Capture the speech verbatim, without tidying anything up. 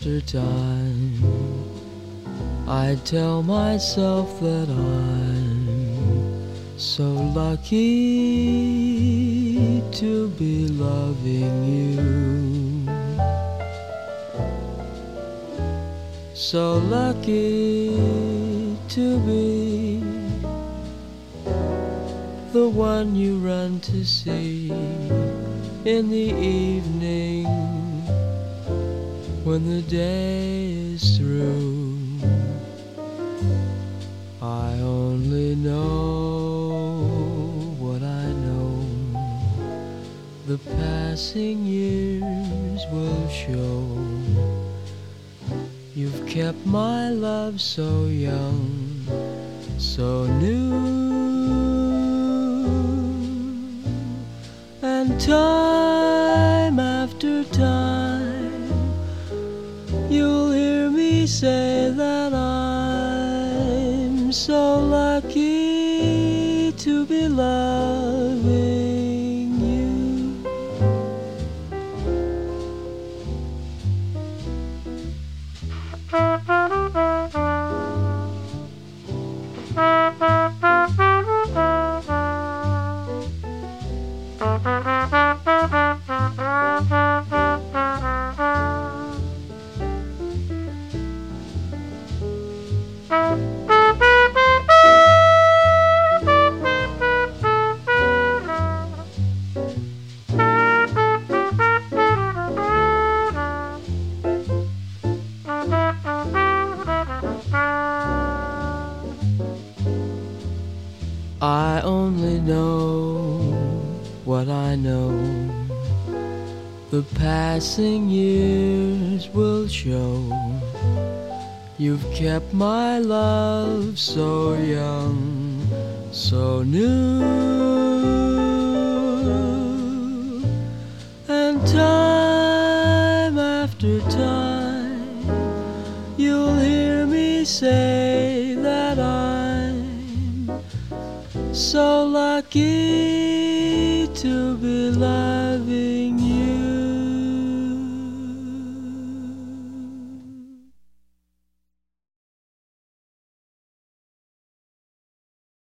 after time, I tell myself that I'm so lucky to be loving you, so lucky to be the one you run to see in the evening when the day is through. I only know what I know, the passing years will show. You've kept my love so young, so new, and time after time you'll hear me say that I'm so lucky to be loving you. I only know what I know, the passing years will show. You've kept my love so young, so new, and time after time you'll hear me say that I'm so lucky to be loving